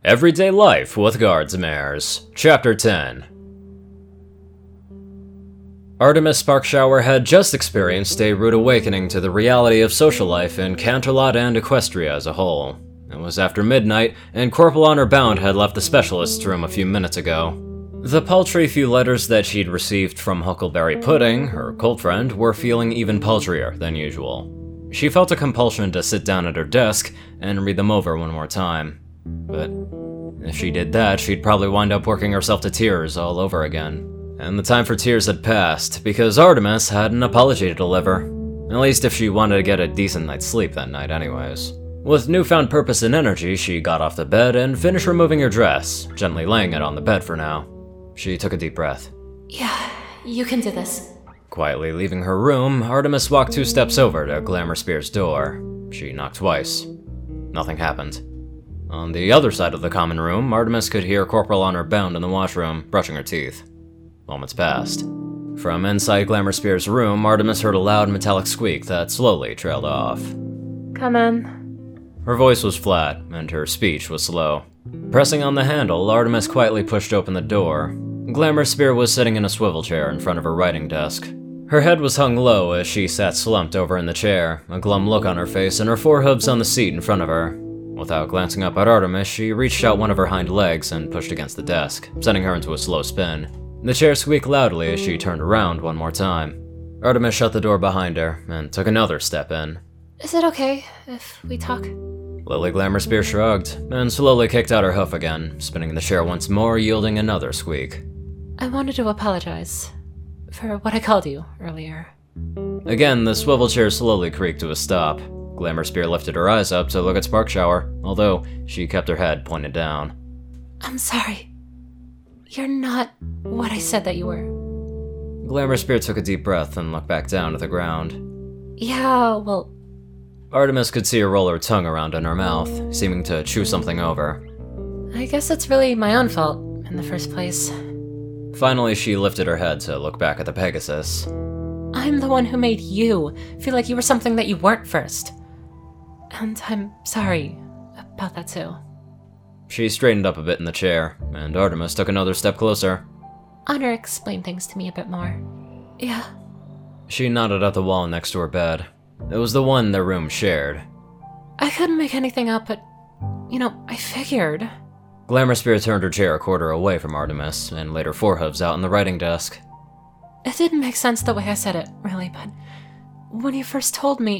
Everyday Life with Guardsmares, Chapter 10. Artemis Sparkshower had just experienced a rude awakening to the reality of social life in Canterlot and Equestria as a whole. It was after midnight, and Corporal Honor Bound had left the specialist's room a few minutes ago. The paltry few letters that she'd received from Huckleberry Pudding, her cult friend, were feeling even paltrier than usual. She felt a compulsion to sit down at her desk and read them over one more time. But if she did that, she'd probably wind up working herself to tears all over again. And the time for tears had passed, because Artemis had an apology to deliver. At least if she wanted to get a decent night's sleep that night anyways. With newfound purpose and energy, she got off the bed and finished removing her dress, gently laying it on the bed for now. She took a deep breath. Yeah, you can do this. Quietly leaving her room, Artemis walked 2 steps over to Glamour Spear's door. She knocked twice. Nothing happened. On the other side of the common room, Artemis could hear Corporal Honor Bound in the washroom, brushing her teeth. Moments passed. From inside Glamour Spear's room, Artemis heard a loud metallic squeak that slowly trailed off. Come in. Her voice was flat, and her speech was slow. Pressing on the handle, Artemis quietly pushed open the door. Glamour Spear was sitting in a swivel chair in front of her writing desk. Her head was hung low as she sat slumped over in the chair, a glum look on her face and her forehooves on the seat in front of her. Without glancing up at Artemis, she reached out one of her hind legs and pushed against the desk, sending her into a slow spin. The chair squeaked loudly as she turned around one more time. Artemis shut the door behind her and took another step in. Is it okay if we talk? Lily Glamour Spear shrugged and slowly kicked out her hoof again, spinning the chair once more, yielding another squeak. I wanted to apologize for what I called you earlier. Again, the swivel chair slowly creaked to a stop. Glamour Spear lifted her eyes up to look at Sparkshower, although she kept her head pointed down. I'm sorry. You're not what I said that you were. Glamour Spear took a deep breath and looked back down at the ground. Yeah, well... Artemis could see her roll her tongue around in her mouth, seeming to chew something over. I guess it's really my own fault in the first place. Finally, she lifted her head to look back at the Pegasus. I'm the one who made you feel like you were something that you weren't first. And I'm sorry about that too. She straightened up a bit in the chair, and Artemis took another step closer. Honor explained things to me a bit more. Yeah. She nodded at the wall next to her bed. It was the one their room shared. I couldn't make anything up, but, I figured. Glamour Spear turned her chair a quarter away from Artemis, and laid her forehooves out on the writing desk. It didn't make sense the way I said it, really, but when you first told me,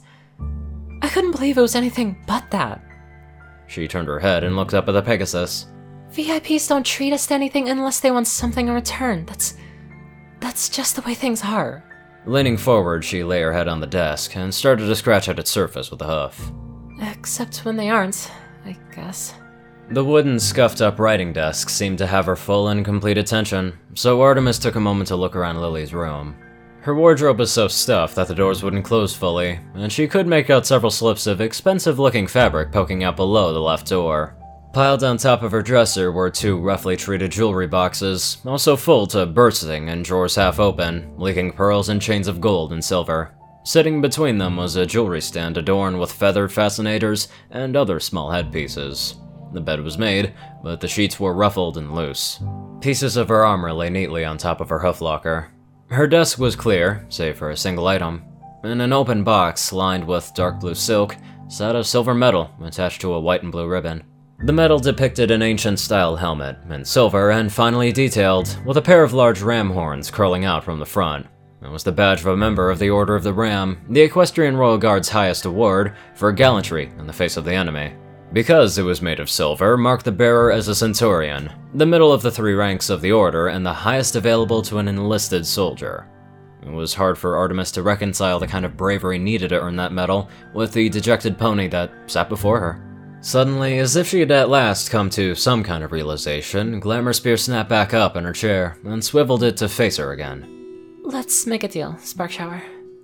I couldn't believe it was anything but that. She turned her head and looked up at the Pegasus. VIPs don't treat us to anything unless they want something in return. That's just the way things are. Leaning forward, she lay her head on the desk and started to scratch at its surface with a hoof. Except when they aren't, I guess. The wooden, scuffed-up writing desk seemed to have her full and complete attention, so Artemis took a moment to look around Lily's room. Her wardrobe was so stuffed that the doors wouldn't close fully, and she could make out several slips of expensive-looking fabric poking out below the left door. Piled on top of her dresser were 2 roughly treated jewelry boxes, also full to bursting and drawers half open, leaking pearls and chains of gold and silver. Sitting between them was a jewelry stand adorned with feathered fascinators and other small headpieces. The bed was made, but the sheets were ruffled and loose. Pieces of her armor lay neatly on top of her hoof locker. Her desk was clear, save for a single item. In an open box, lined with dark blue silk, sat a silver medal attached to a white and blue ribbon. The medal depicted an ancient-style helmet, in silver and finely detailed, with a pair of large ram horns curling out from the front. It was the badge of a member of the Order of the Ram, the Equestrian Royal Guard's highest award for gallantry in the face of the enemy. Because it was made of silver, marked the bearer as a centurion, the middle of the 3 ranks of the order and the highest available to an enlisted soldier. It was hard for Artemis to reconcile the kind of bravery needed to earn that medal with the dejected pony that sat before her. Suddenly, as if she had at last come to some kind of realization, Glamour Spear snapped back up in her chair and swiveled it to face her again. Let's make a deal, Sparkshower.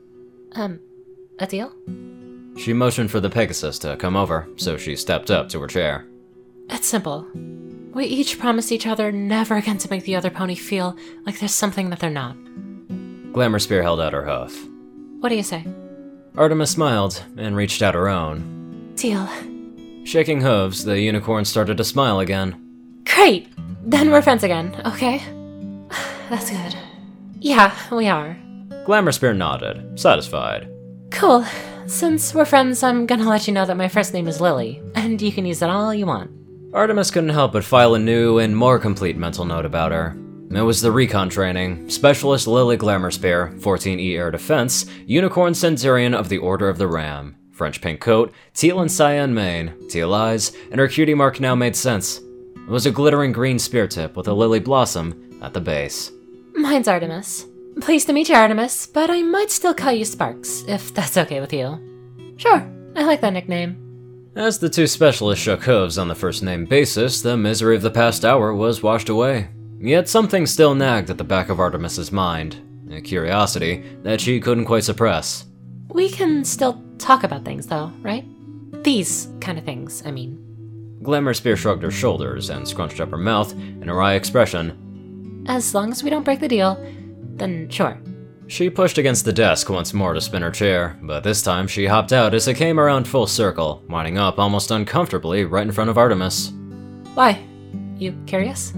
A deal? She motioned for the Pegasus to come over, so she stepped up to her chair. It's simple. We each promise each other never again to make the other pony feel like there's something that they're not. Glamour Spear held out her hoof. What do you say? Artemis smiled and reached out her own. Deal. Shaking hooves, the unicorn started to smile again. Great! Then we're friends again, okay? That's good. Yeah, we are. Glamour Spear nodded, satisfied. Cool. Since we're friends, I'm gonna let you know that my first name is Lily, and you can use that all you want. Artemis couldn't help but file a new and more complete mental note about her. It was the recon training, Specialist Lily Glamour Spear, 14E Air Defense, Unicorn Centurion of the Order of the Ram. French pink coat, teal and cyan mane, teal eyes, and her cutie mark now made sense. It was a glittering green spear tip with a lily blossom at the base. Mine's Artemis. Pleased to meet you, Artemis, but I might still call you Sparks, if that's okay with you. Sure, I like that nickname. As the two specialists shook hooves on the first name basis, the misery of the past hour was washed away. Yet something still nagged at the back of Artemis's mind, a curiosity that she couldn't quite suppress. We can still talk about things, though, right? These kind of things, I mean. Glamour Spear shrugged her shoulders and scrunched up her mouth in a wry expression. As long as we don't break the deal, then sure. She pushed against the desk once more to spin her chair, but this time she hopped out as it came around full circle, winding up almost uncomfortably right in front of Artemis. Why? You curious?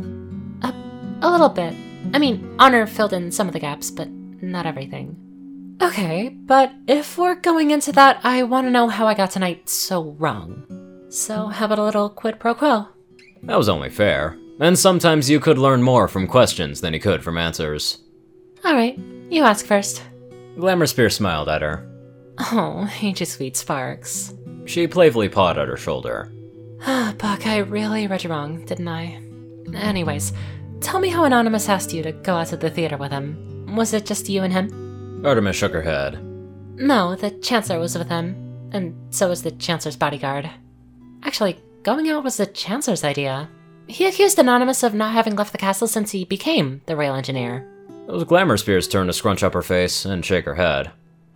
A little bit. I mean, Honor filled in some of the gaps, but not everything. Okay, but if we're going into that, I want to know how I got tonight so wrong. So how about a little quid pro quo? That was only fair. And sometimes you could learn more from questions than you could from answers. Alright, you ask first. Glamour Spear smiled at her. Oh, ain't you sweet, Sparks. She playfully pawed at her shoulder. Buck, I really read you wrong, didn't I? Anyways, tell me how Anonymous asked you to go out to the theater with him. Was it just you and him? Artemis shook her head. No, the Chancellor was with him. And so was the Chancellor's bodyguard. Actually, going out was the Chancellor's idea. He accused Anonymous of not having left the castle since he became the Royal Engineer. It was Glamour Spear's turn to scrunch up her face and shake her head.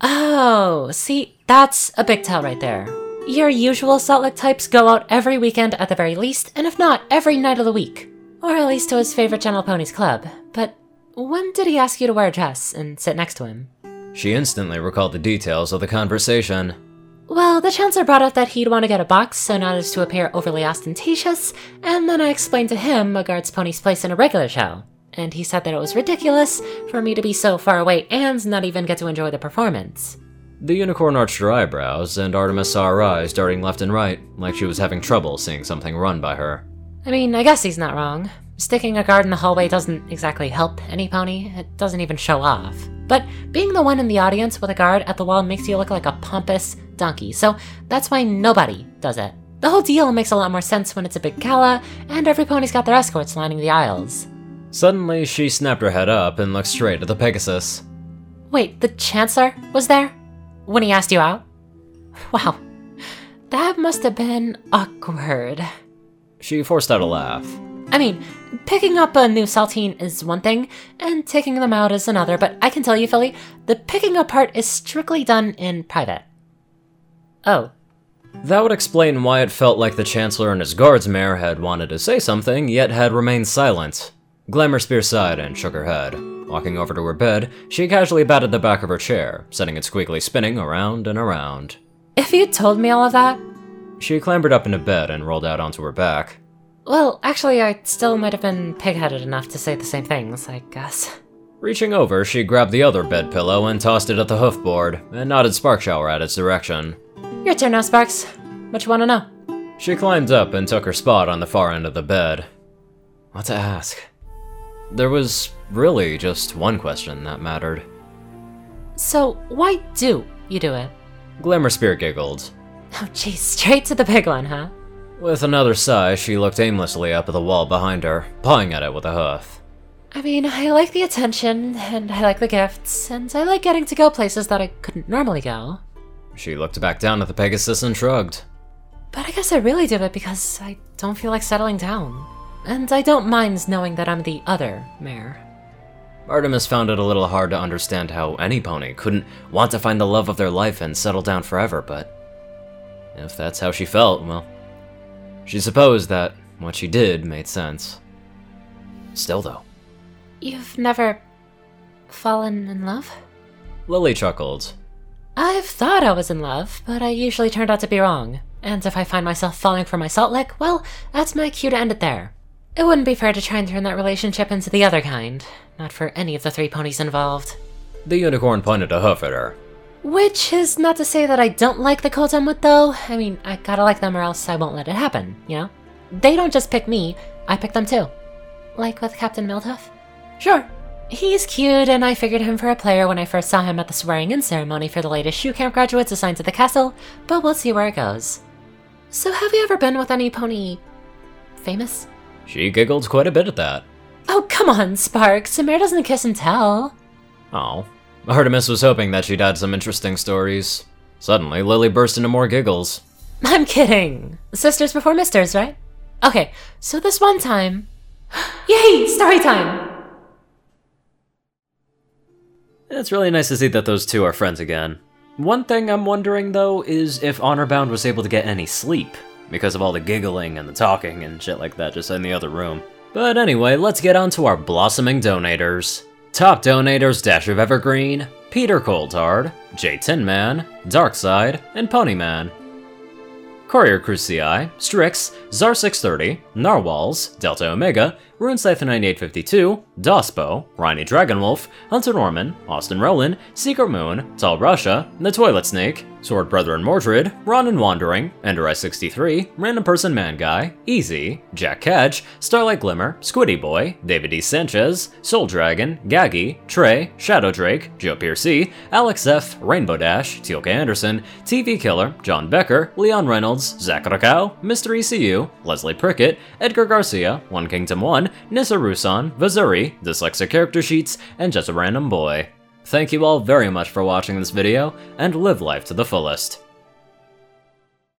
Oh, see, that's a big tell right there. Your usual Salt Lake types go out every weekend at the very least, and if not, every night of the week. Or at least to his favorite Gentle Ponies club. But when did he ask you to wear a dress and sit next to him? She instantly recalled the details of the conversation. Well, the Chancellor brought up that he'd want to get a box so not as to appear overly ostentatious, and then I explained to him a guard's pony's place in a regular show. And he said that it was ridiculous for me to be so far away and not even get to enjoy the performance. The unicorn arched her eyebrows, and Artemis saw her eyes darting left and right, like she was having trouble seeing something run by her. I mean, I guess he's not wrong. Sticking a guard in the hallway doesn't exactly help any pony, it doesn't even show off. But being the one in the audience with a guard at the wall makes you look like a pompous donkey, so that's why nobody does it. The whole deal makes a lot more sense when it's a big gala, and every pony's got their escorts lining the aisles. Suddenly, she snapped her head up and looked straight at the Pegasus. Wait, the Chancellor was there? When he asked you out? Wow, that must have been awkward. She forced out a laugh. I mean, picking up a new Saltine is one thing, and taking them out is another, but I can tell you, Philly, the picking up part is strictly done in private. Oh. That would explain why it felt like the Chancellor and his guards mare had wanted to say something, yet had remained silent. Glamour Spear sighed and shook her head. Walking over to her bed, she casually batted the back of her chair, setting it squeakily spinning around and around. If you'd told me all of that... She clambered up into bed and rolled out onto her back. Well, actually, I still might have been pig-headed enough to say the same things, I guess. Reaching over, she grabbed the other bed pillow and tossed it at the hoofboard, and nodded Spark Shower at its direction. Your turn now, Sparks. What you want to know? She climbed up and took her spot on the far end of the bed. What to ask? There was really just one question that mattered. So, why do you do it? Glamour Spear giggled. Oh jeez, straight to the big one, huh? With another sigh, she looked aimlessly up at the wall behind her, pawing at it with a hoof. I mean, I like the attention, and I like the gifts, and I like getting to go places that I couldn't normally go. She looked back down at the Pegasus and shrugged. But I guess I really do it because I don't feel like settling down. And I don't mind knowing that I'm the other mare. Artemis found it a little hard to understand how any pony couldn't want to find the love of their life and settle down forever, but if that's how she felt, well, she supposed that what she did made sense. Still, though. You've never fallen in love? Lily chuckled. I've thought I was in love, but I usually turned out to be wrong. And if I find myself falling for my salt lick, well, that's my cue to end it there. It wouldn't be fair to try and turn that relationship into the other kind. Not for any of the 3 ponies involved. The unicorn pointed a hoof at her. Which is not to say that I don't like the colts I'm with, though. I mean, I gotta like them or else I won't let it happen, you know? They don't just pick me, I pick them too. Like with Captain Mildhuff? Sure. He's cute, and I figured him for a player when I first saw him at the swearing-in ceremony for the latest shoe camp graduates assigned to the castle, but we'll see where it goes. So have you ever been with any pony... famous? She giggled quite a bit at that. Oh, come on, Sparks. Samir doesn't kiss and tell. Oh. Artemis was hoping that she'd had some interesting stories. Suddenly, Lily burst into more giggles. I'm kidding. Sisters before misters, right? Okay, so this one time... Yay! Story time! It's really nice to see that those two are friends again. One thing I'm wondering, though, is if Honorbound was able to get any sleep, because of all the giggling and the talking and shit like that just in the other room. But anyway, let's get on to our blossoming donators. Top donators: Dash of Evergreen, Peter Coulthard, J Tinman, Darkside, and Ponyman. Courier Crucii, Strix, Zar630, Narwhals, Delta Omega, RuneScythe9852, Dospo, Rhynie Dragonwolf, Hunter Norman, Austin Rowland, Secret Moon, Tall Russia, The Toilet Snake, Sword Brethren Mordred, Ronin Wandering, Enderai63, Random Person Man Guy, Easy, Jack Cadge, Starlight Glimmer, Squiddy Boy, David D. Sanchez, Soul Dragon, Gaggy, Trey, Shadow Drake, Joe Piercy, Alex F., Rainbow Dash, Teal'ca Anderson, TV Killer, John Becker, Leon Reynolds, Zach Rakau, Mr. ECU, Leslie Prickett, Edgar Garcia, One Kingdom 1, Nissa Rusan, Vazuri, Dyslexic Character Sheets, and Just a Random Boy. Thank you all very much for watching this video, and live life to the fullest.